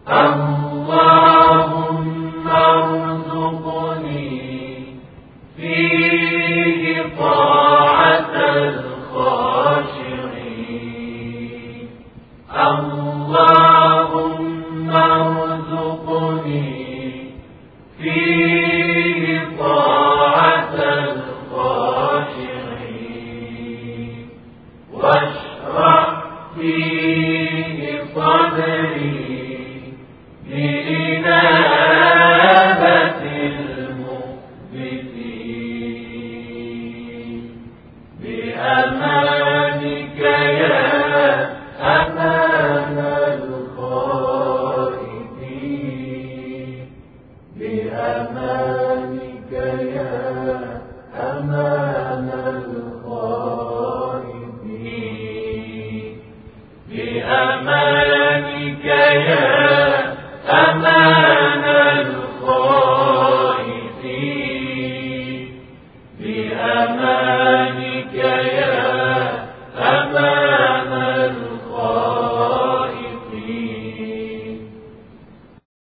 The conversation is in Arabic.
اللهم ارزقني فيه طاعة الخاشعين. اللهم ارزقني فيه طاعة الخاشعين، واشرح فيه صدري لإنابة المخبتين، بأمانك يا أمان الخائفين، بأمانك يا أمان الخائفين، بأمانك يا أمان